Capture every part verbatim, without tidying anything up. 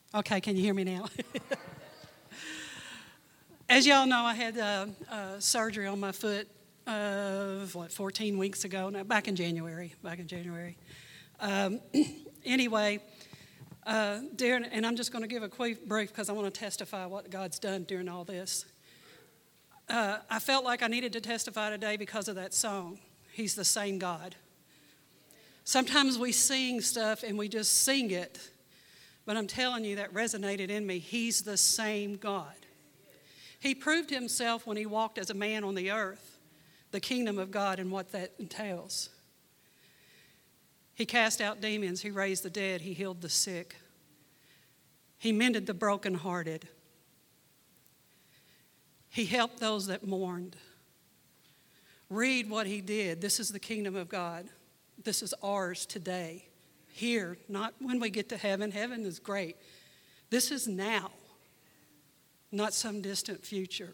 Okay, can you hear me now? As y'all know, I had uh, uh, surgery on my foot, uh, what, fourteen weeks ago, no, back in January, back in January. Um, anyway, uh, during, and I'm just going to give a quick brief because I want to testify what God's done during all this. Uh, I felt like I needed to testify today because of that song, He's the Same God. Sometimes we sing stuff and we just sing it, but I'm telling you that resonated in me. He's the same God. He proved himself when he walked as a man on the earth, the kingdom of God and what that entails. He cast out demons. He raised the dead. He healed the sick. He mended the brokenhearted. He helped those that mourned. Read what he did. This is the kingdom of God. This is ours today. Here, not when we get to heaven. Heaven is great. This is now, not some distant future.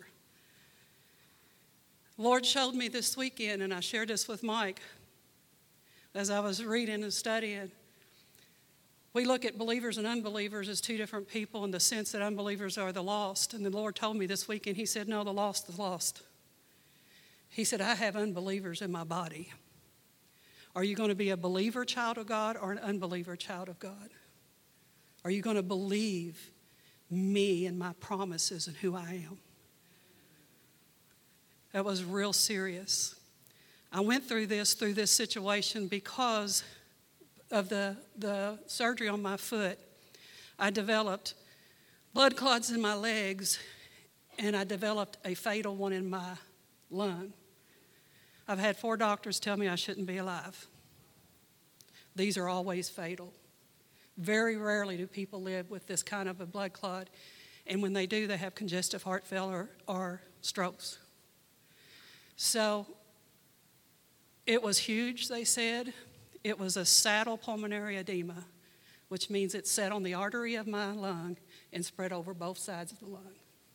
Lord showed me this weekend, and I shared this with Mike as I was reading and studying. We look at believers and unbelievers as two different people in the sense that unbelievers are the lost. And the Lord told me this weekend, he said, no, the lost is lost. He said, I have unbelievers in my body. Are you going to be a believer child of God or an unbeliever child of God? Are you going to believe me and my promises and who I am? That was real serious. I went through this, through this situation because of the, the surgery on my foot. I developed blood clots in my legs, and I developed a fatal one in my lung. I've had four doctors tell me I shouldn't be alive. These are always fatal. Very rarely do people live with this kind of a blood clot, and when they do, they have congestive heart failure or strokes. So it was huge, they said. It was a saddle pulmonary edema, which means it set on the artery of my lung and spread over both sides of the lung.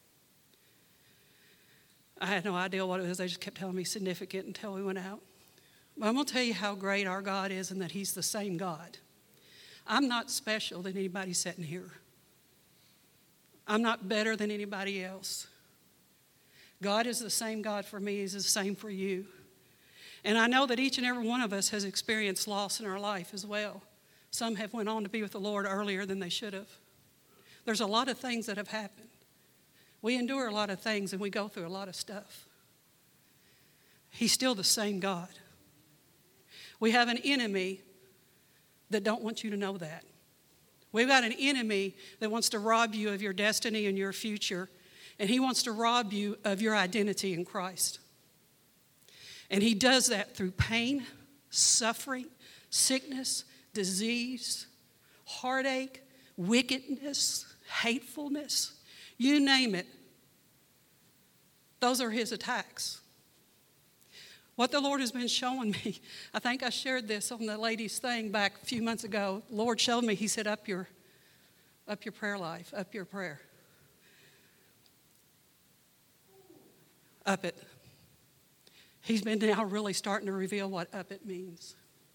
I had no idea what it was. They just kept telling me significant until we went out. But I'm going to tell you how great our God is and that he's the same God. I'm not special than anybody sitting here. I'm not better than anybody else. God is the same God for me. He's the same for you. And I know that each and every one of us has experienced loss in our life as well. Some have went on to be with the Lord earlier than they should have. There's a lot of things that have happened. We endure a lot of things and we go through a lot of stuff. He's still the same God. We have an enemy that don't want you to know that. We've got an enemy that wants to rob you of your destiny and your future, and he wants to rob you of your identity in Christ. And he does that through pain, suffering, sickness, disease, heartache, wickedness, hatefulness. You name it. Those are his attacks. What the Lord has been showing me, I think I shared this on the ladies' thing back a few months ago. The Lord showed me, he said, up your, up your prayer life, up your prayer. Up it. He's been now really starting to reveal what up it means.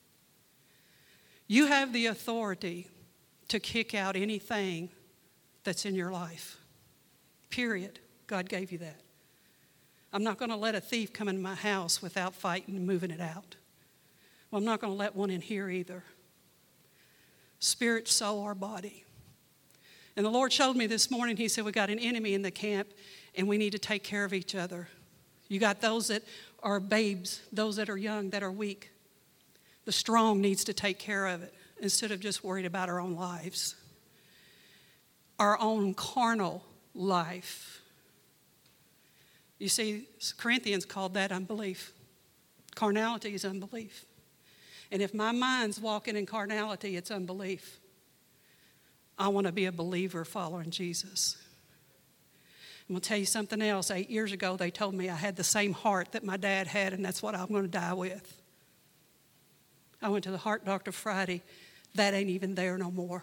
You have the authority to kick out anything that's in your life. Period. God gave you that. I'm not going to let a thief come in my house without fighting and moving it out. Well, I'm not going to let one in here either. Spirit, soul, or body. And the Lord showed me this morning, he said, we got an enemy in the camp and we need to take care of each other. You got those that are babes, those that are young, that are weak. The strong needs to take care of it instead of just worried about our own lives. Our own carnal life. You see, Corinthians called that unbelief. Carnality is unbelief. And if my mind's walking in carnality, it's unbelief. I want to be a believer following Jesus. I'm going to tell you something else. Eight years ago, they told me I had the same heart that my dad had, and that's what I'm going to die with. I went to the heart doctor Friday. That ain't even there no more.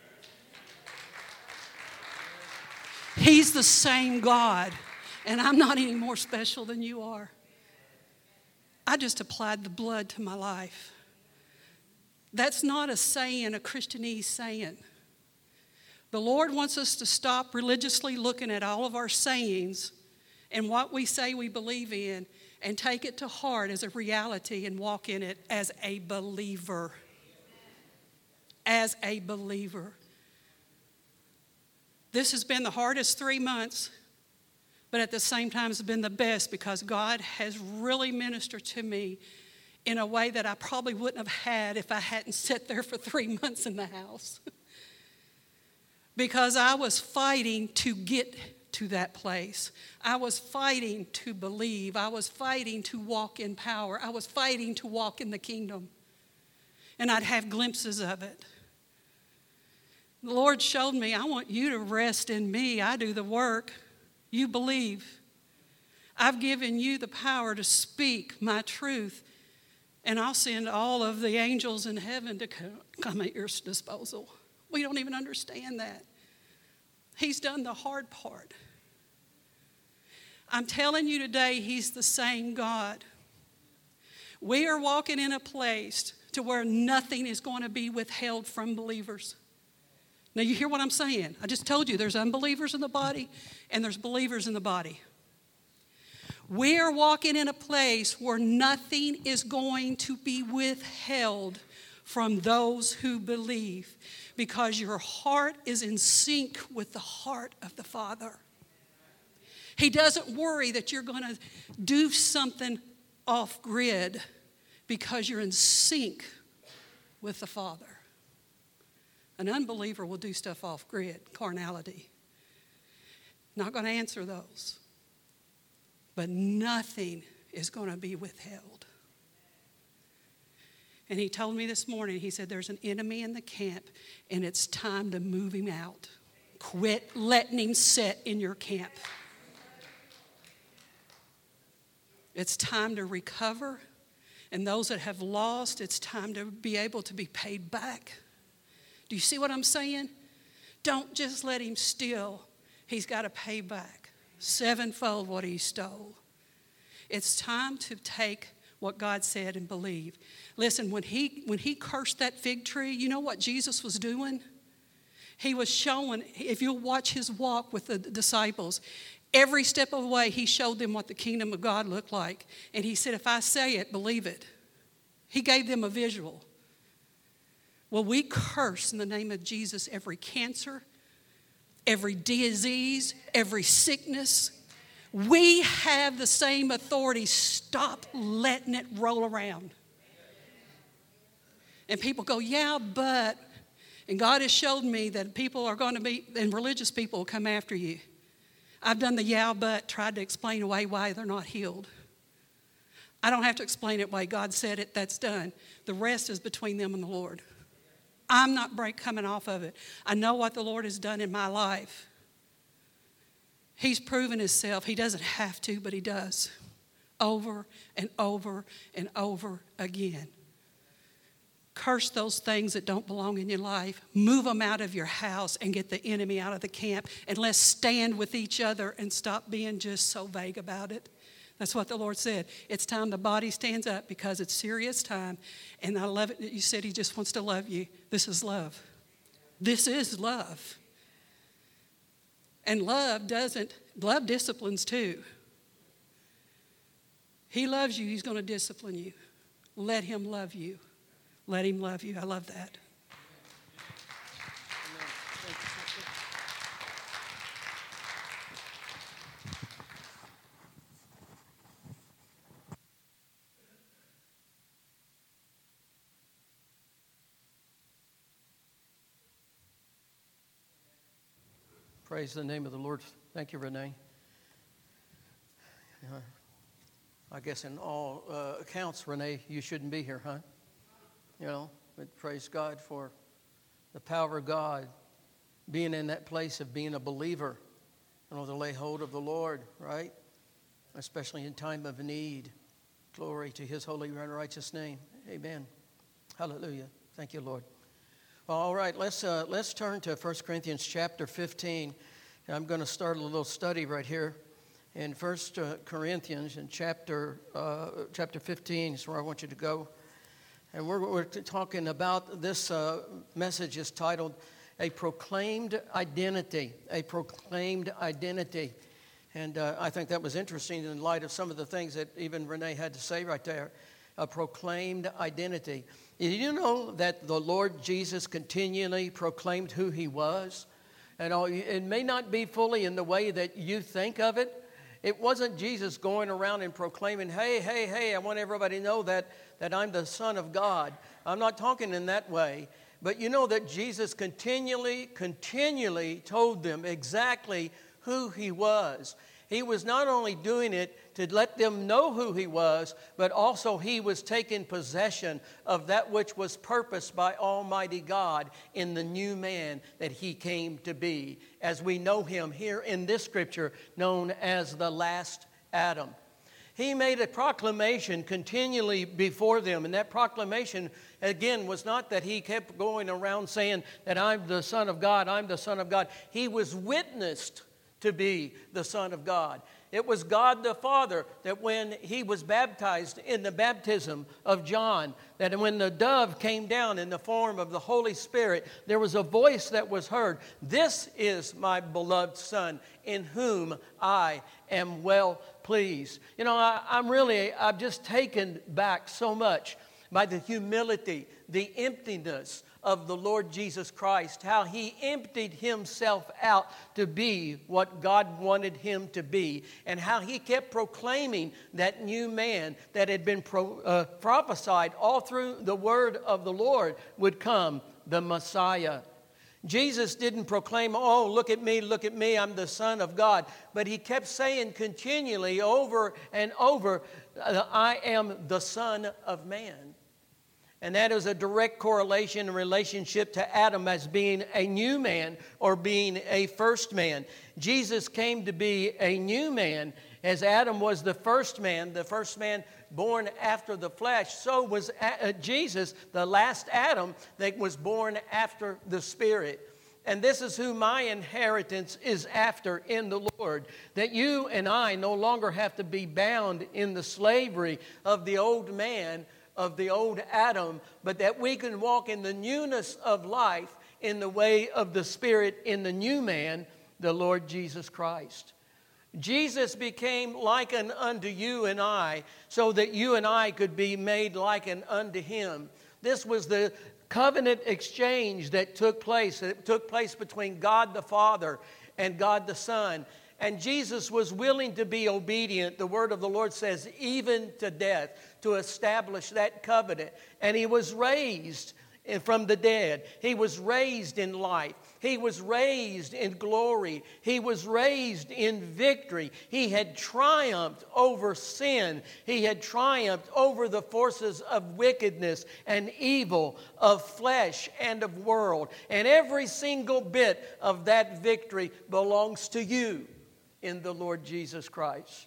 He's the same God, and I'm not any more special than you are. I just applied the blood to my life. That's not a saying, a Christianese saying. The Lord wants us to stop religiously looking at all of our sayings and what we say we believe in and take it to heart as a reality and walk in it as a believer. As a believer. This has been the hardest three months, but at the same time it's been the best because God has really ministered to me in a way that I probably wouldn't have had if I hadn't sat there for three months in the house. Because I was fighting to get to that place. I was fighting to believe. I was fighting to walk in power. I was fighting to walk in the kingdom. And I'd have glimpses of it. The Lord showed me, I want you to rest in me. I do the work. You believe. I've given you the power to speak my truth. And I'll send all of the angels in heaven to come at your disposal. We don't even understand that. He's done the hard part. I'm telling you today, He's the same God. We are walking in a place to where nothing is going to be withheld from believers. Now, you hear what I'm saying? I just told you there's unbelievers in the body and there's believers in the body. We are walking in a place where nothing is going to be withheld from those who believe because your heart is in sync with the heart of the Father. He doesn't worry that you're going to do something off grid because you're in sync with the Father. An unbeliever will do stuff off grid, carnality. Not going to answer those. But nothing is going to be withheld. And he told me this morning, he said, there's an enemy in the camp, and it's time to move him out. Quit letting him sit in your camp. It's time to recover. And those that have lost, it's time to be able to be paid back. Do you see what I'm saying? Don't just let him steal. He's got to pay back sevenfold what he stole. It's time to take what God said and believe. Listen, when he when he cursed that fig tree, you know what Jesus was doing? He was showing, if you'll watch his walk with the disciples, every step of the way he showed them what the kingdom of God looked like. And he said, if I say it, believe it. He gave them a visual. Well, we curse in the name of Jesus every cancer, every disease, every sickness. We have the same authority. Stop letting it roll around. And people go, yeah, but. And God has showed me that people are going to be, and religious people will come after you. I've done the yeah, but, tried to explain away why they're not healed. I don't have to explain it why God said it, that's done. The rest is between them and the Lord. I'm not break coming off of it. I know what the Lord has done in my life. He's proven himself. He doesn't have to, but he does. Over and over and over again. Curse those things that don't belong in your life. Move them out of your house and get the enemy out of the camp. And let's stand with each other and stop being just so vague about it. That's what the Lord said. It's time the body stands up because it's serious time. And I love it that you said he just wants to love you. This is love. This is love. And love doesn't, love disciplines too. He loves you, he's going to discipline you. Let him love you. Let him love you. I love that. Praise the name of the Lord. Thank you, Renee. Uh, I guess in all uh, accounts, Renee, you shouldn't be here, huh? You know, but praise God for the power of God being in that place of being a believer, you know, to lay hold of the Lord, right? Especially in time of need. Glory to his holy and righteous name. Amen. Hallelujah. Thank you, Lord. All right, let's uh, let's turn to First Corinthians chapter fifteen. I'm going to start a little study right here in First Corinthians in chapter uh, chapter fifteen is where I want you to go. And we're, we're talking about this uh, message is titled, A proclaimed identity. A proclaimed identity. And uh, I think that was interesting in light of some of the things that even Renee had to say right there. A proclaimed identity. Did you know that the Lord Jesus continually proclaimed who he was? And it may not be fully in the way that you think of it. It wasn't Jesus going around and proclaiming, hey, hey, hey, I want everybody to know that, that I'm the Son of God. I'm not talking in that way. But you know that Jesus continually, continually told them exactly who he was. He was not only doing it to let them know who he was, but also he was taking possession of that which was purposed by Almighty God in the new man that he came to be, as we know him here in this scripture, known as the last Adam. He made a proclamation continually before them, and that proclamation, again, was not that he kept going around saying that I'm the Son of God, I'm the Son of God. He was witnessed to be the Son of God. It was God the Father that when he was baptized in the baptism of John, that when the dove came down in the form of the Holy Spirit, there was a voice that was heard. This is my beloved Son in whom I am well pleased. You know, I, I'm really, I'm just taken back so much by the humility, the emptiness of the Lord Jesus Christ, how he emptied himself out to be what God wanted him to be, and how he kept proclaiming that new man that had been pro, uh, prophesied all through the word of the Lord would come, the Messiah. Jesus didn't proclaim, oh, look at me, look at me, I'm the Son of God. But he kept saying continually over and over, I am the Son of Man. And that is a direct correlation and relationship to Adam as being a new man or being a first man. Jesus came to be a new man as Adam was the first man, the first man born after the flesh. So was Jesus, the last Adam that was born after the Spirit. And this is who my inheritance is after in the Lord. That you and I no longer have to be bound in the slavery of the old man, of the old Adam, but that we can walk in the newness of life in the way of the Spirit in the new man, the Lord Jesus Christ. Jesus became likened unto you and I so that you and I could be made likened unto him. This was the covenant exchange that took place. It took place between God the Father and God the Son. And Jesus was willing to be obedient, the word of the Lord says, even to death, to establish that covenant. And he was raised from the dead. He was raised in life. He was raised in glory. He was raised in victory. He had triumphed over sin. He had triumphed over the forces of wickedness and evil, of flesh and of world. And every single bit of that victory belongs to you in the Lord Jesus Christ.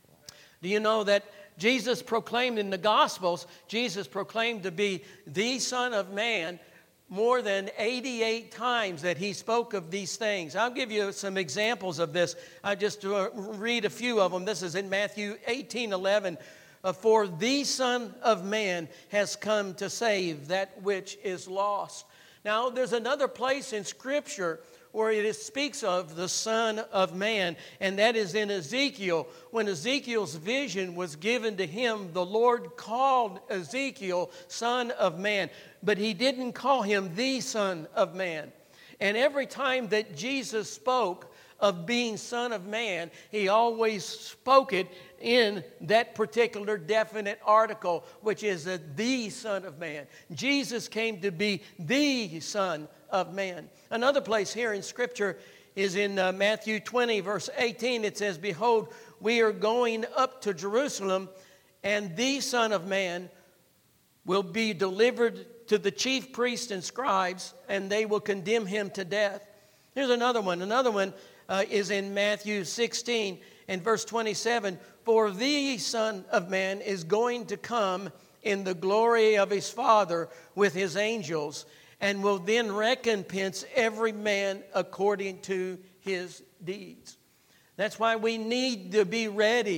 Do you know that Jesus proclaimed in the Gospels, Jesus proclaimed to be the Son of Man more than eighty-eight times that he spoke of these things. I'll give you some examples of this. I just uh, read a few of them. This is in Matthew eighteen eleven. Uh, For the Son of Man has come to save that which is lost. Now, there's another place in Scripture where it speaks of the Son of Man, and that is in Ezekiel. When Ezekiel's vision was given to him, the Lord called Ezekiel Son of Man, but he didn't call him the Son of Man. And every time that Jesus spoke of being Son of Man, he always spoke it in that particular definite article, which is a, the Son of Man. Jesus came to be the Son of Man. Another place here in Scripture is in uh, Matthew twenty, verse eighteen. It says, Behold, we are going up to Jerusalem, and the Son of Man will be delivered to the chief priests and scribes, and they will condemn him to death. Here's another one. Another one uh, is in Matthew sixteen and verse twenty-seven. For the Son of Man is going to come in the glory of his Father with his angels, and will then recompense every man according to his deeds. That's why we need to be ready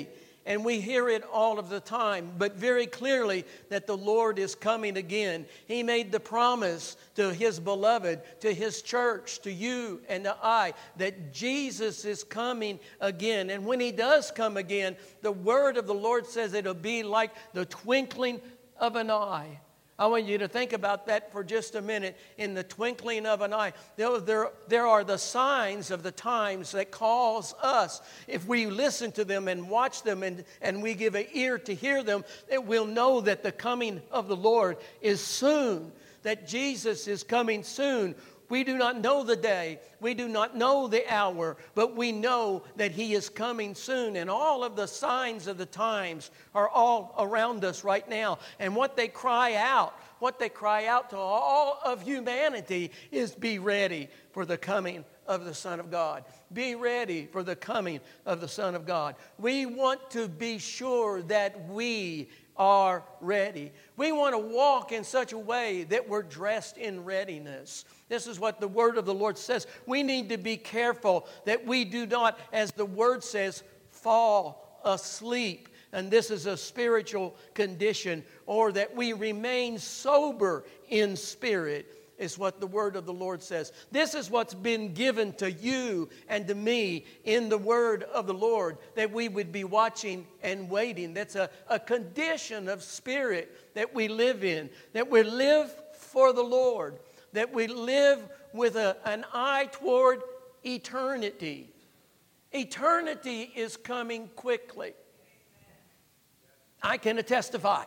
And we hear it all of the time, but very clearly that the Lord is coming again. He made the promise to His beloved, to His church, to you and to I, that Jesus is coming again. And when He does come again, the word of the Lord says it'll be like the twinkling of an eye. I want you to think about that for just a minute. In the twinkling of an eye, there, there, there are the signs of the times that cause us, if we listen to them and watch them and, and we give an ear to hear them, that we'll know that the coming of the Lord is soon, that Jesus is coming soon. We do not know the day, we do not know the hour, but we know that He is coming soon. And all of the signs of the times are all around us right now. And what they cry out, what they cry out to all of humanity is, be ready for the coming of the Son of God. Be ready for the coming of the Son of God. We want to be sure that we are ready. We want to walk in such a way that we're dressed in readiness. This is what the word of the Lord says. We need to be careful that we do not, as the word says, fall asleep. And this is a spiritual condition, or that we remain sober in spirit, is what the word of the Lord says. This is what's been given to you and to me in the word of the Lord, that we would be watching and waiting. That's a, a condition of spirit that we live in, that we live for the Lord, that we live with a, an eye toward eternity. Eternity is coming quickly. I can testify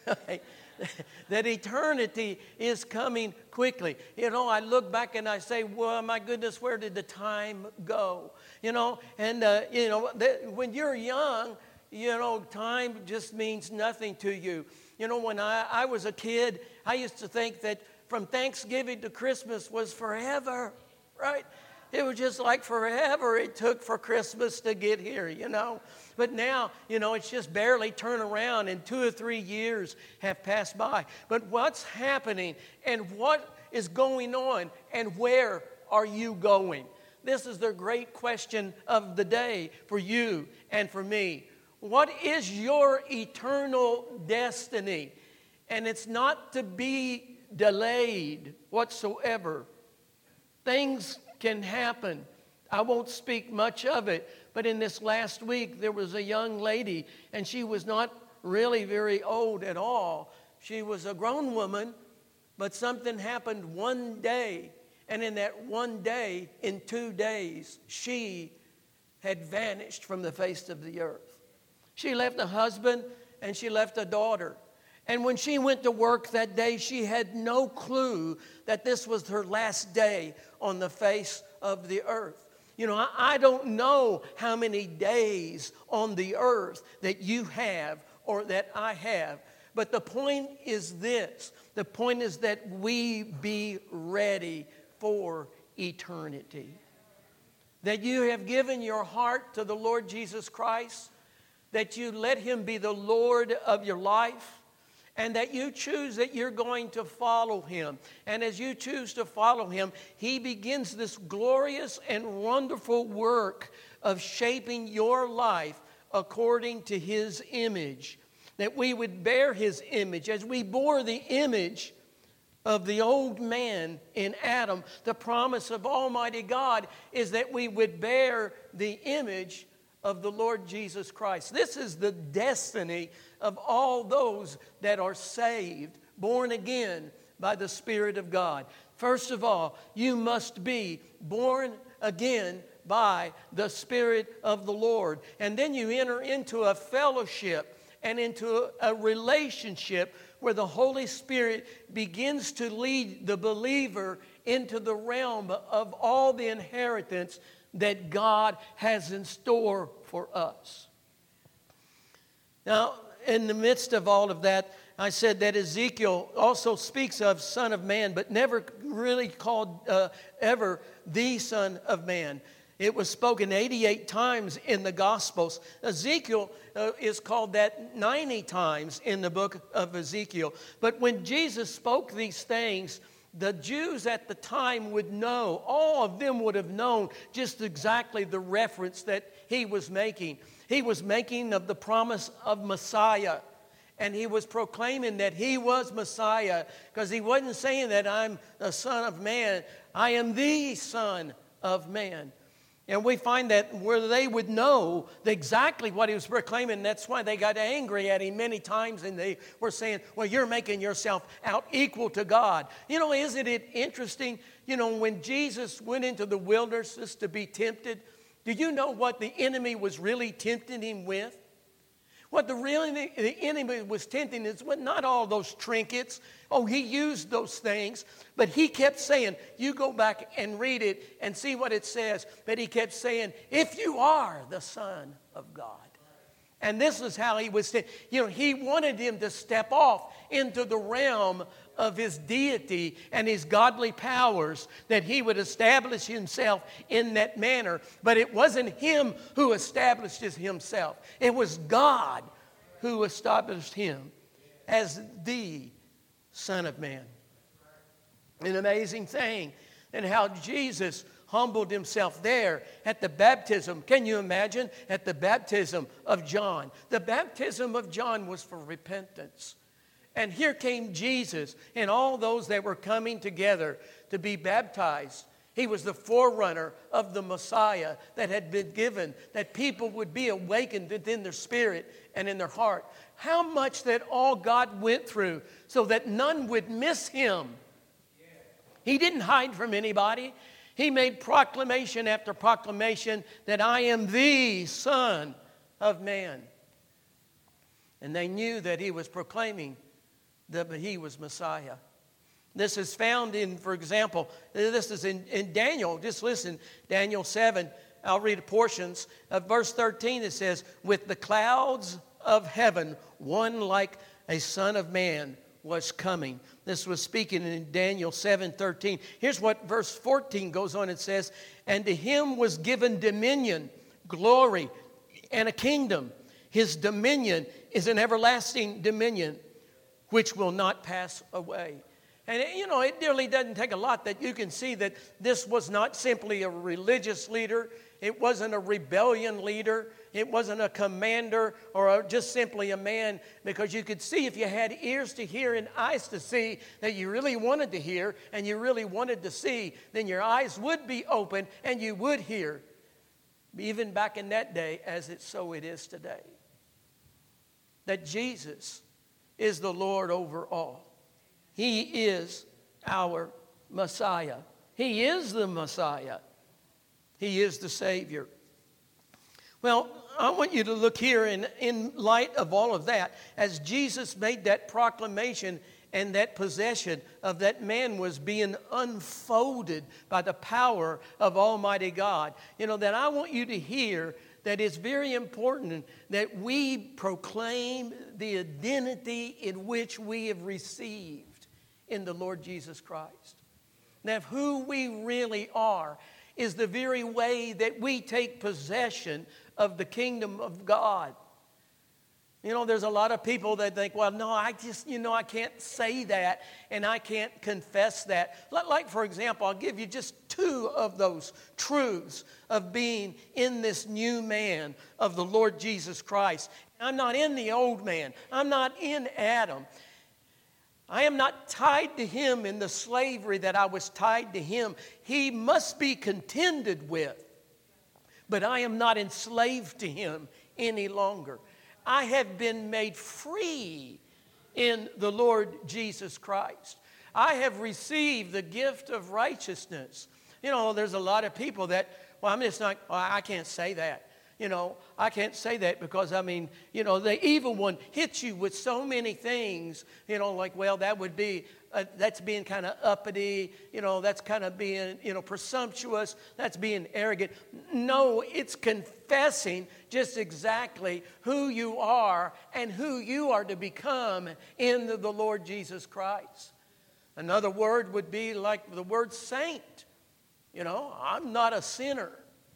that eternity is coming quickly. You know, I look back and I say, well, my goodness, where did the time go? You know, and, uh, you know, that when you're young, you know, time just means nothing to you. You know, when I, I was a kid, I used to think that from Thanksgiving to Christmas was forever, right? It was just like forever it took for Christmas to get here, you know. But now, you know, it's just barely turned around and two or three years have passed by. But what's happening and what is going on and where are you going? This is the great question of the day for you and for me. What is your eternal destiny? And it's not to be delayed whatsoever. Things can happen. I won't speak much of it, but in this last week there was a young lady, and she was not really very old at all. She was a grown woman, but something happened one day, and in that one day, in two days, she had vanished from the face of the earth. She left a husband and she left a daughter. And when she went to work that day, she had no clue that this was her last day on the face of the earth. You know, I, I don't know how many days on the earth that you have or that I have. But the point is this. The point is that we be ready for eternity. That you have given your heart to the Lord Jesus Christ. That you let Him be the Lord of your life. And that you choose that you're going to follow Him. And as you choose to follow Him, He begins this glorious and wonderful work of shaping your life according to His image. That we would bear His image. As we bore the image of the old man in Adam, the promise of Almighty God is that we would bear the image of the Lord Jesus Christ. This is the destiny of all those that are saved, born again by the Spirit of God. First of all, you must be born again by the Spirit of the Lord. And then you enter into a fellowship and into a relationship where the Holy Spirit begins to lead the believer into the realm of all the inheritance that God has in store for us. Now, in the midst of all of that, I said that Ezekiel also speaks of Son of Man, but never really called uh, ever the Son of Man. It was spoken eighty-eight times in the Gospels. Ezekiel uh, is called that ninety times in the book of Ezekiel. But when Jesus spoke these things, the Jews at the time would know, all of them would have known just exactly the reference that he was making. He was making of the promise of Messiah. And he was proclaiming that he was Messiah, because he wasn't saying that I'm the Son of Man. I am the Son of Man. And we find that where they would know exactly what he was proclaiming, that's why they got angry at him many times, and they were saying, well, you're making yourself out equal to God. You know, isn't it interesting? You know, when Jesus went into the wilderness to be tempted, do you know what the enemy was really tempting him with? What the really the enemy was tempting is not all those trinkets. Oh, he used those things, but he kept saying, you go back and read it and see what it says. But he kept saying, if you are the Son of God. And this is how he was, you know, he wanted him to step off into the realm of his deity and his godly powers, that he would establish himself in that manner. But it wasn't him who established himself. It was God who established him as the Son of Man. An amazing thing. And how Jesus humbled himself there at the baptism. Can you imagine? At the baptism of John. The baptism of John was for repentance. And here came Jesus and all those that were coming together to be baptized. He was the forerunner of the Messiah that had been given, that people would be awakened within their spirit and in their heart. How much that all God went through so that none would miss him. He didn't hide from anybody. He made proclamation after proclamation that I am the Son of Man. And they knew that he was proclaiming that he was Messiah. This is found in, for example, this is in, in Daniel. Just listen, Daniel seven. I'll read portions of verse thirteen. It says, with the clouds of heaven, one like a son of man was coming. This was speaking in Daniel seven thirteen. Here's what verse fourteen goes on. It says, and to him was given dominion, glory, and a kingdom. His dominion is an everlasting dominion which will not pass away. And, you know, it really doesn't take a lot that you can see that this was not simply a religious leader. It wasn't a rebellion leader. It wasn't a commander or a, just simply a man, because you could see if you had ears to hear and eyes to see that you really wanted to hear and you really wanted to see, then your eyes would be open and you would hear, even back in that day as it so it is today. That Jesus is the Lord over all. He is our Messiah. He is the Messiah. He is the Savior. Well, I want you to look here in, in light of all of that, as Jesus made that proclamation and that possession of that man was being unfolded by the power of Almighty God. You know, that I want you to hear that it's very important that we proclaim the identity in which we have received in the Lord Jesus Christ. That who we really are is the very way that we take possession of the kingdom of God. You know, there's a lot of people that think, well, no, I just, you know, I can't say that and I can't confess that. Like, for example, I'll give you just two of those truths of being in this new man of the Lord Jesus Christ. I'm not in the old man. I'm not in Adam. I am not tied to him in the slavery that I was tied to him. He must be contended with, but I am not enslaved to him any longer. I have been made free in the Lord Jesus Christ. I have received the gift of righteousness. You know, there's a lot of people that, well, I'm just not, well, I can't say that. You know, I can't say that because, I mean, you know, the evil one hits you with so many things, you know, like, well, that would be, uh, that's being kind of uppity, you know, that's kind of being, you know, presumptuous, that's being arrogant. No, it's confessing just exactly who you are and who you are to become in the, the Lord Jesus Christ. Another word would be like the word saint. You know, I'm not a sinner.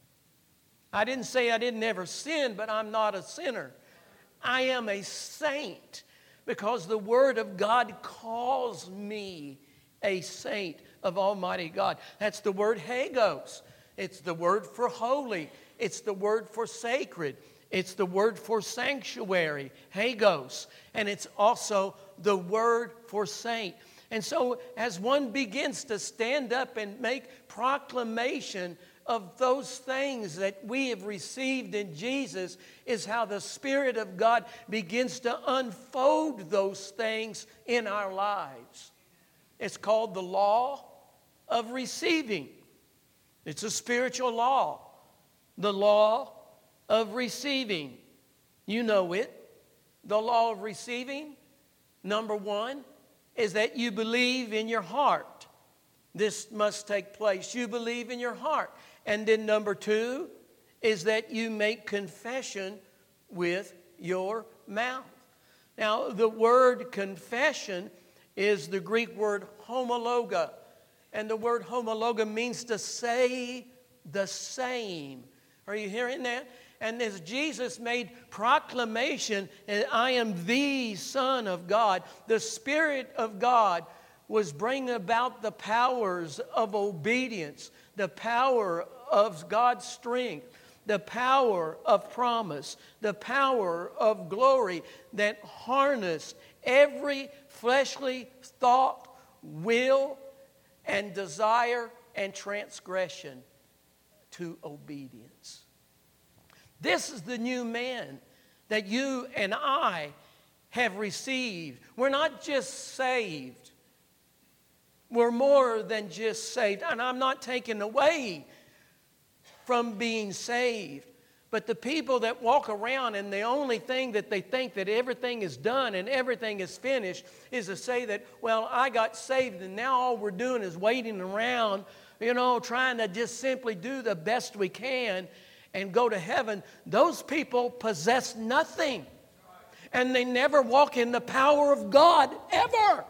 I didn't say I didn't ever sin, but I'm not a sinner. I am a saint because the Word of God calls me a saint of Almighty God. That's the word Hagos. It's the word for holy. It's the word for sacred. It's the word for sanctuary, Hagos. And it's also the word for saint. And so as one begins to stand up and make proclamation of those things that we have received in Jesus, is how the Spirit of God begins to unfold those things in our lives. It's called the law of receiving. It's a spiritual law. The law of receiving. You know it. The law of receiving, number one, is that you believe in your heart. This must take place. You believe in your heart. And then number two is that you make confession with your mouth. Now, the word confession is the Greek word homologa. And the word homologa means to say the same. Are you hearing that? And as Jesus made proclamation, I am the Son of God, the Spirit of God was bringing about the powers of obedience, the power of God's strength, the power of promise, the power of glory that harnessed every fleshly thought, will, and desire and transgression to obedience. This is the new man that you and I have received. We're not just saved. We're more than just saved. And I'm not taking away from being saved. But the people that walk around and the only thing that they think that everything is done and everything is finished is to say that, well, I got saved and now all we're doing is waiting around, you know, trying to just simply do the best we can and go to heaven. Those people possess nothing. And they never walk in the power of God, ever.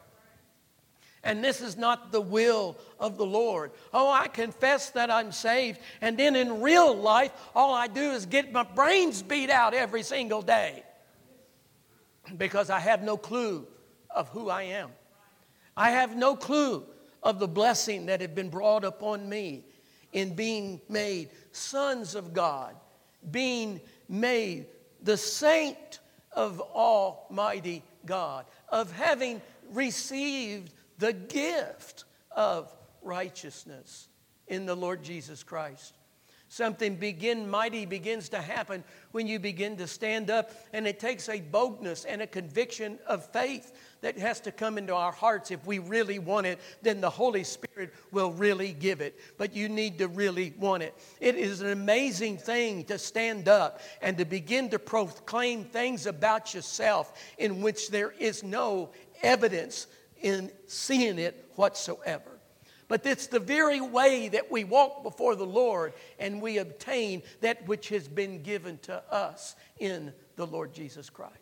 And this is not the will of the Lord. Oh, I confess that I'm saved. And then in real life, all I do is get my brains beat out every single day. Because I have no clue of who I am. I have no clue of the blessing that had been brought upon me in being made sons of God, being made the saint of Almighty God, of having received the gift of righteousness in the Lord Jesus Christ. Something begin mighty begins to happen when you begin to stand up, and it takes a boldness and a conviction of faith that has to come into our hearts. If we really want it, then the Holy Spirit will really give it. But you need to really want it. It is an amazing thing to stand up and to begin to proclaim things about yourself in which there is no evidence in seeing it whatsoever. But it's the very way that we walk before the Lord and we obtain that which has been given to us in the Lord Jesus Christ.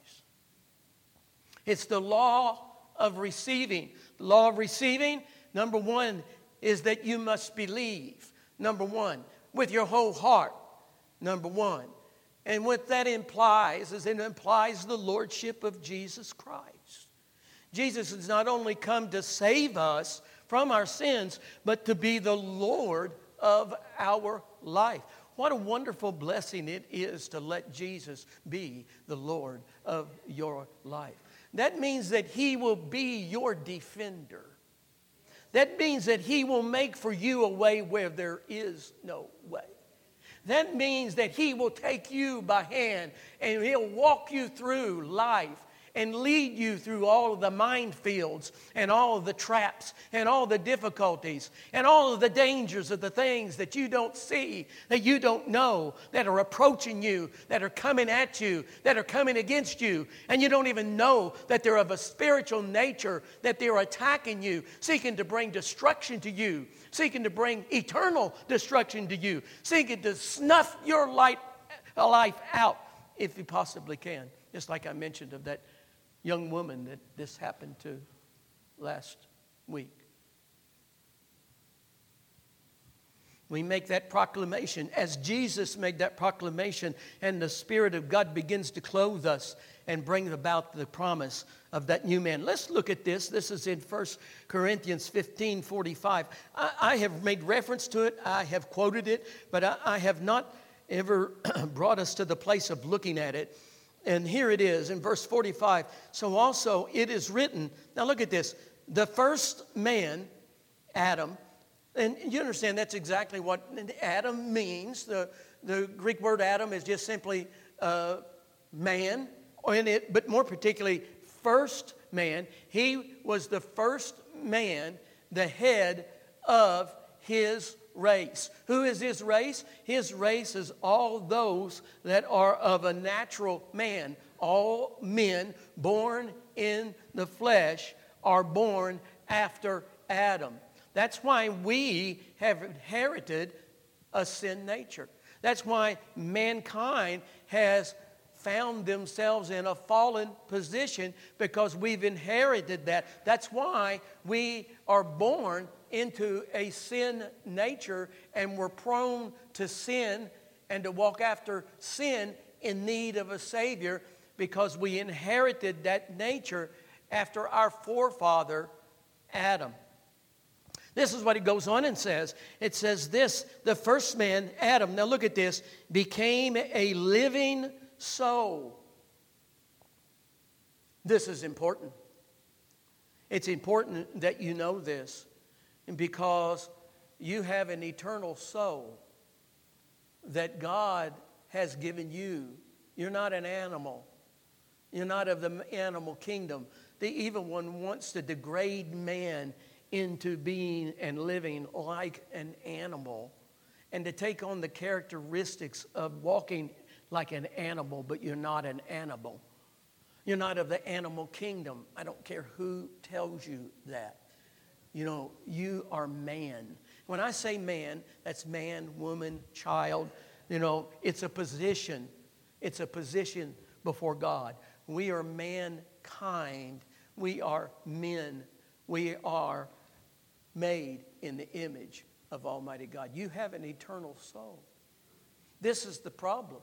It's the law of receiving. The law of receiving, number one, is that you must believe. Number one, with your whole heart. Number one. And what that implies is it implies the lordship of Jesus Christ. Jesus has not only come to save us from our sins, but to be the Lord of our life. What a wonderful blessing it is to let Jesus be the Lord of your life. That means that He will be your defender. That means that He will make for you a way where there is no way. That means that He will take you by hand and He'll walk you through life and lead you through all of the minefields and all of the traps and all the difficulties and all of the dangers of the things that you don't see, that you don't know, that are approaching you, that are coming at you, that are coming against you, and you don't even know that they're of a spiritual nature, that they're attacking you, seeking to bring destruction to you, seeking to bring eternal destruction to you, seeking to snuff your light, life out if you possibly can. Just like I mentioned of that young woman that this happened to last week. We make that proclamation as Jesus made that proclamation, and the Spirit of God begins to clothe us and bring about the promise of that new man. Let's look at this. This is in First Corinthians fifteen forty-five. I, I have made reference to it. I have quoted it, but I, I have not ever brought us to the place of looking at it. And here it is in verse forty-five. So also it is written. Now look at this. The first man, Adam, and you understand that's exactly what Adam means. The, the Greek word Adam is just simply uh, man, in it, but more particularly, first man. He was the first man, the head of his race. Who is his race? His race is all those that are of a natural man. All men born in the flesh are born after Adam. That's why we have inherited a sin nature. That's why mankind has found themselves in a fallen position, because we've inherited that. That's why we are born into a sin nature, and we're prone to sin and to walk after sin in need of a Savior, because we inherited that nature after our forefather Adam. This is what it goes on and says. It says this, the first man, Adam, now look at this, became a living soul. This is important. It's important that you know this, because you have an eternal soul that God has given you. You're not an animal. You're not of the animal kingdom. The evil one wants to degrade man into being and living like an animal, and to take on the characteristics of walking like an animal, but you're not an animal. You're not of the animal kingdom. I don't care who tells you that. You know, you are man. When I say man, that's man, woman, child. You know, it's a position. It's a position before God. We are mankind. We are men. We are made in the image of Almighty God. You have an eternal soul. This is the problem.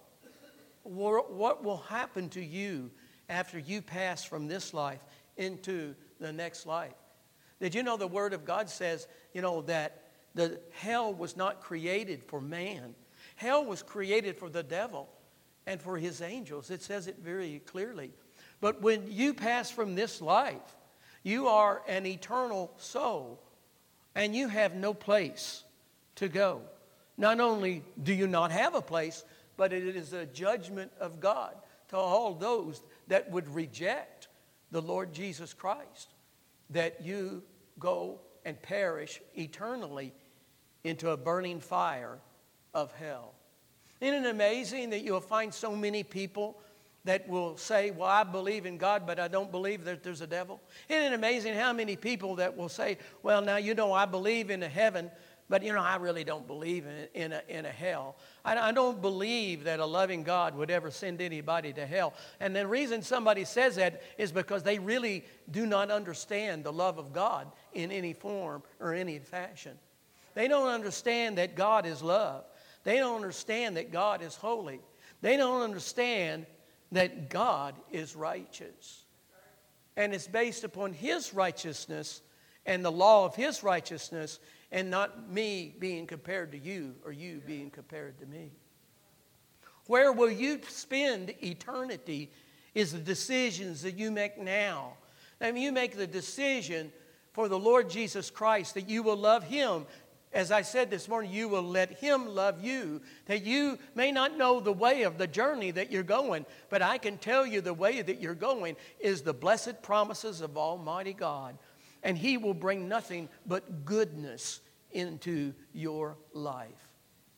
What will happen to you after you pass from this life into the next life? Did you know the Word of God says, you know, that the hell was not created for man. Hell was created for the devil and for his angels. It says it very clearly. But when you pass from this life, you are an eternal soul, and you have no place to go. Not only do you not have a place, but it is a judgment of God to all those that would reject the Lord Jesus Christ, that you go and perish eternally into a burning fire of hell. Isn't it amazing that you'll find so many people that will say, well, I believe in God, but I don't believe that there's a devil? Isn't it amazing how many people that will say, well, now, you know, I believe in a heaven, but, you know, I really don't believe in, in, a, in a hell. I, I don't believe that a loving God would ever send anybody to hell. And the reason somebody says that is because they really do not understand the love of God in any form or any fashion. They don't understand that God is love. They don't understand that God is holy. They don't understand that God is righteous. And it's based upon His righteousness and the law of His righteousness, and not me being compared to you or you being compared to me. Where will you spend eternity is the decisions that you make now. I mean, you make the decision for the Lord Jesus Christ that you will love Him. As I said this morning, you will let Him love you. That you may not know the way of the journey that you're going, but I can tell you the way that you're going is the blessed promises of Almighty God. And He will bring nothing but goodness into your life.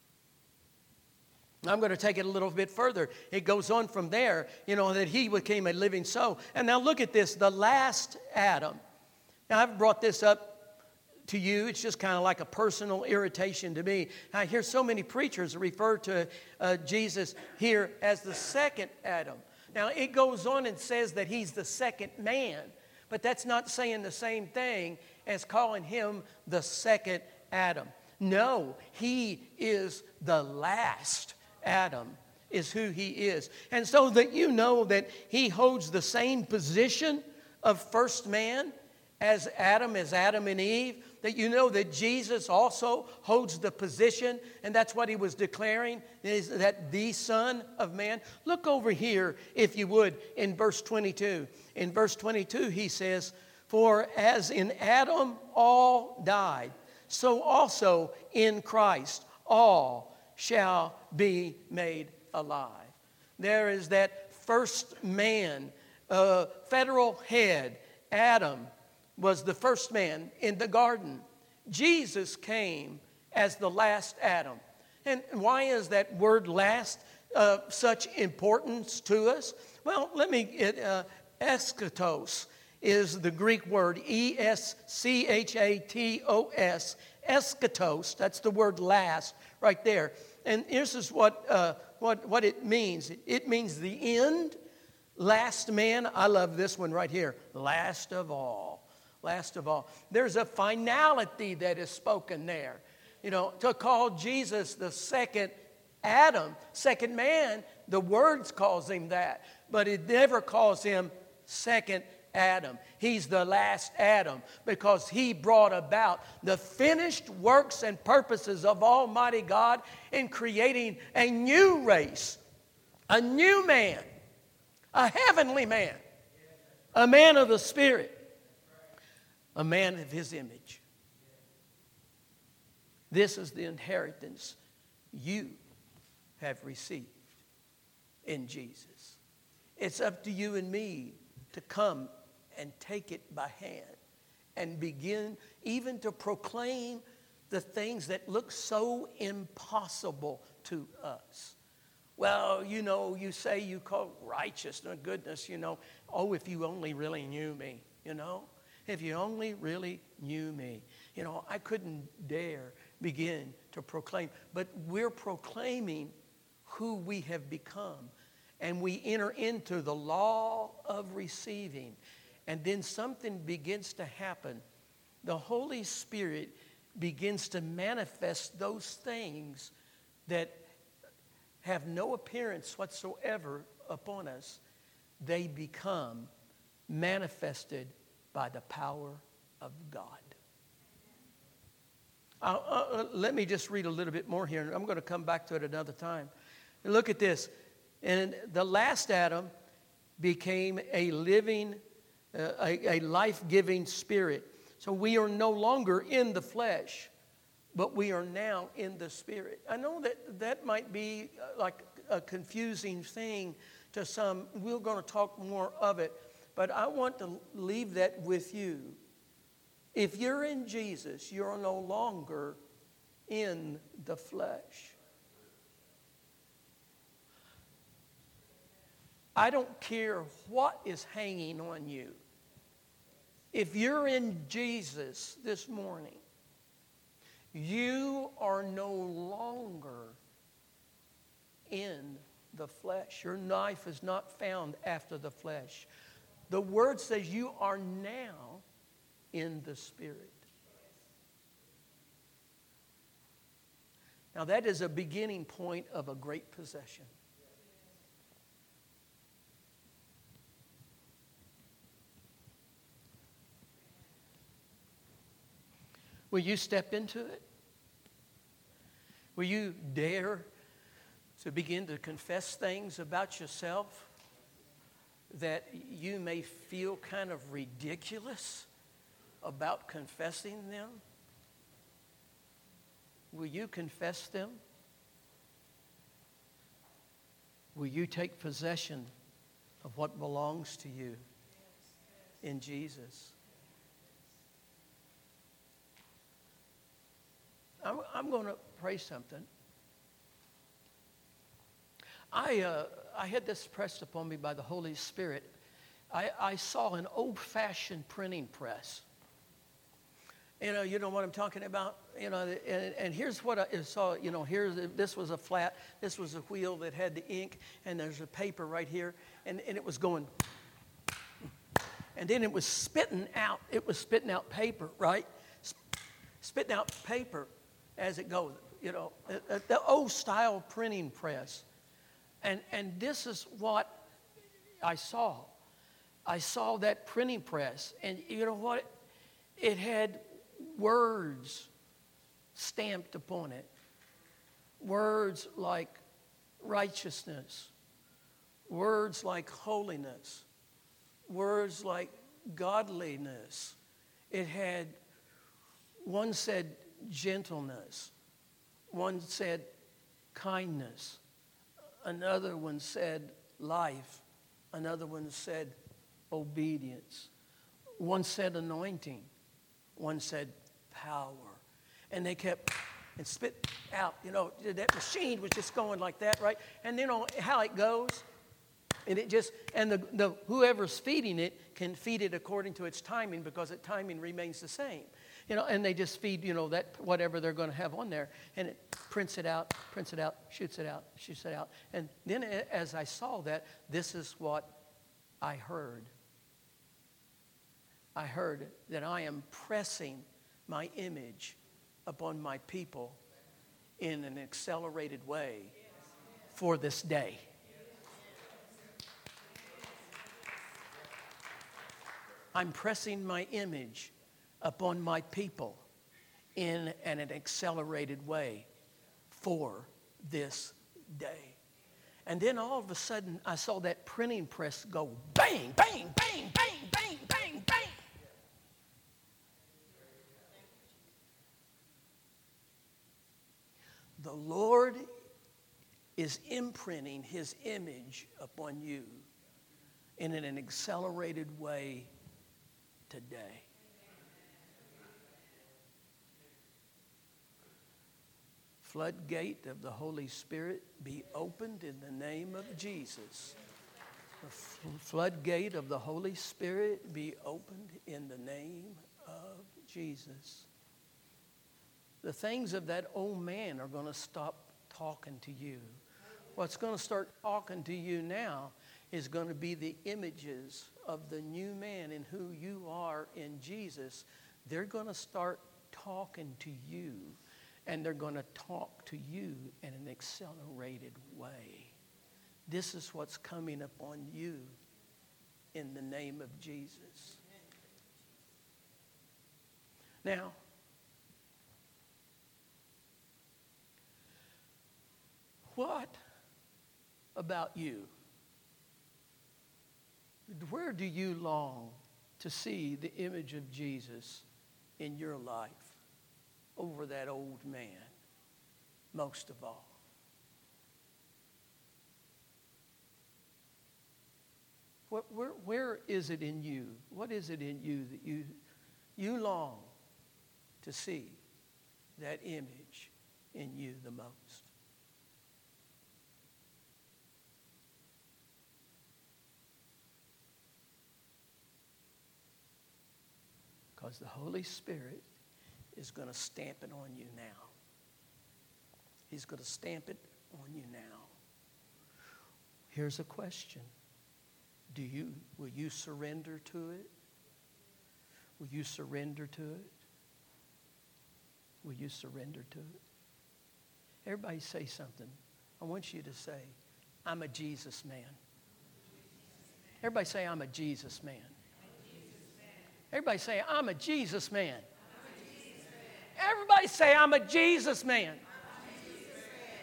I'm going to take it a little bit further. It goes on from there, you know, that He became a living soul. And now look at this, the last Adam. Now I've brought this up to you. It's just kind of like a personal irritation to me. I hear so many preachers refer to uh, Jesus here as the second Adam. Now it goes on and says that He's the second man. But that's not saying the same thing as calling Him the second Adam. No, he is the last Adam, is who he is. And so that you know that he holds the same position of first man as Adam, as Adam and Eve, that you know that Jesus also holds the position, and that's what he was declaring, is that the Son of Man. Look over here, if you would, in verse twenty-two. In verse twenty-two, he says, "For as in Adam all died, so also in Christ all shall be made alive." There is that first man, uh, federal head, Adam, was the first man in the garden. Jesus came as the last Adam. And why is that word last uh, such importance to us? Well, let me, it, uh, eschatos is the Greek word, E S C H A T O S, eschatos, that's the word last right there. And this is what, uh, what, what it means. It means the end, last man. I love this one right here, last of all. Last of all. There's a finality that is spoken there. You know, to call Jesus the second Adam, second man, the words calls him that. But it never calls him second Adam. He's the last Adam because he brought about the finished works and purposes of Almighty God in creating a new race, a new man, a heavenly man, a man of the Spirit, a man of his image. This is the inheritance you have received in Jesus. It's up to you and me to come and take it by hand and begin even to proclaim the things that look so impossible to us. Well, you know, you say you call righteousness, goodness, you know, oh, if you only really knew me, you know. If you only really knew me. You know, I couldn't dare begin to proclaim. But we're proclaiming who we have become. And we enter into the law of receiving. And then something begins to happen. The Holy Spirit begins to manifest those things that have no appearance whatsoever upon us. They become manifested by the power of God. Uh, uh, let me just read a little bit more here. I'm going to come back to it another time. And look at this. And the last Adam became a living, uh, a, a life-giving spirit. So we are no longer in the flesh, but we are now in the Spirit. I know that that might be like a confusing thing to some. We're going to talk more of it. But I want to leave that with you. If you're in Jesus, you're no longer in the flesh. I don't care what is hanging on you. If you're in Jesus this morning, you are no longer in the flesh. Your knife is not found after the flesh. The word says you are now in the Spirit. Now that is a beginning point of a great possession. Will you step into it? Will you dare to begin to confess things about yourself that you may feel kind of ridiculous about confessing them? Will you confess them? Will you take possession of what belongs to you in Jesus? I'm, I'm going to pray something. I, uh, I had this pressed upon me by the Holy Spirit. I, I saw an old-fashioned printing press. You know, you know what I'm talking about? You know, and, and here's what I saw. You know, here's this was a flat, this was a wheel that had the ink, and there's a paper right here, and, and it was going, and then it was spitting out, it was spitting out paper, right? Spitting out paper. as it goes. You know, the, the old style printing press. And, and this is what I saw. I saw that printing press. And you know what? It had words stamped upon it. Words like righteousness. Words like holiness. Words like godliness. It had, one said gentleness. One said kindness. Another one said life. Another one said obedience. One said anointing. One said power. And they kept and spit out, you know, that machine was just going like that, right? And you know how it goes? And it just, and the, the whoever's feeding it can feed it according to its timing, because its timing remains the same. You know, and they just feed, you know, that whatever they're going to have on there, and it prints it out, prints it out, shoots it out, shoots it out. And then as I saw that, this is what I heard. I heard that I am pressing my image upon my people in an accelerated way for this day. I'm pressing my image upon my people in an accelerated way for this day. And then all of a sudden, I saw that printing press go bang, bang, bang, bang, bang, bang, bang. The Lord is imprinting his image upon you in an accelerated way today. Floodgate of the Holy Spirit be opened in the name of Jesus. The floodgate of the Holy Spirit be opened in the name of Jesus. The things of that old man are going to stop talking to you. What's going to start talking to you now is going to be the images of the new man in who you are in Jesus. They're going to start talking to you, and they're going to talk to you in an accelerated way. This is what's coming upon you in the name of Jesus. Now, what about you? Where do you long to see the image of Jesus in your life over that old man, most of all? What, where, where is it in you? What is it in you that you, you long to see that image in you the most? Because the Holy Spirit is going to stamp it on you now. He's going to stamp it on you now. Here's a question. Do you, will you surrender to it? Will you surrender to it? Will you surrender to it? Everybody say something. I want you to say, I'm a Jesus man. Everybody say, I'm a Jesus man. Everybody say, I'm a Jesus man. A Jesus man. Everybody say, I'm a Jesus man. A Jesus man.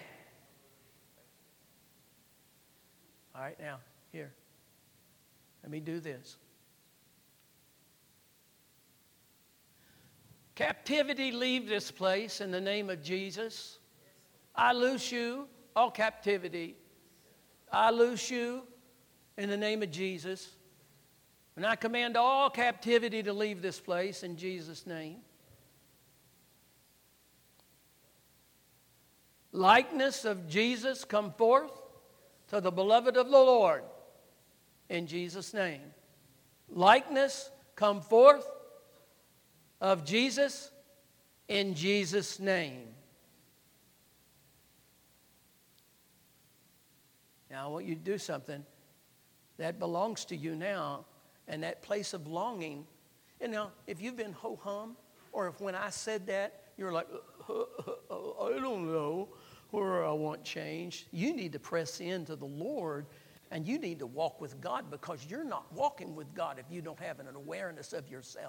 All right, now, here. Let me do this. Captivity, leave this place in the name of Jesus. I loose you, all captivity. I loose you in the name of Jesus. And I command all captivity to leave this place in Jesus' name. Likeness of Jesus come forth to the beloved of the Lord in Jesus' name. Likeness come forth of Jesus in Jesus' name. Now I want you to do something that belongs to you now. And that place of longing, you know, if you've been ho-hum, or if when I said that, you're like, ugh, I don't know where I want change. You need to press into the Lord, and you need to walk with God, because you're not walking with God if you don't have an awareness of yourself.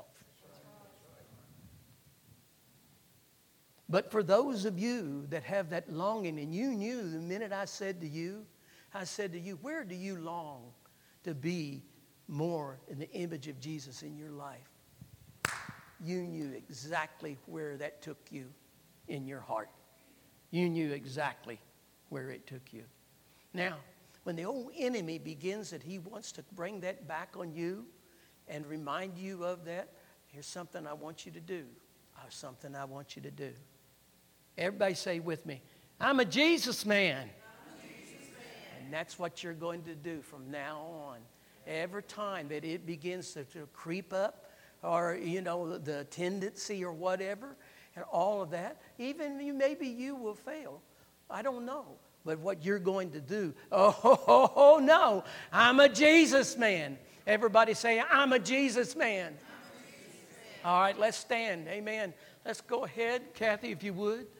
But for those of you that have that longing, and you knew the minute I said to you, I said to you, where do you long to be more in the image of Jesus in your life? You knew exactly where that took you in your heart. You knew exactly where it took you. Now, when the old enemy begins that he wants to bring that back on you and remind you of that, here's something I want you to do. Here's something I want you to do. Everybody say with me, I'm a Jesus man. I'm a Jesus man. And that's what you're going to do from now on. Every time that it begins to, to creep up, or, you know, the tendency or whatever, and all of that, even you, maybe you will fail. I don't know. But what you're going to do, oh, ho, ho, ho, no, I'm a Jesus man. Everybody say, I'm a Jesus man. I'm a Jesus man. All right, let's stand. Amen. Let's go ahead, Kathy, if you would.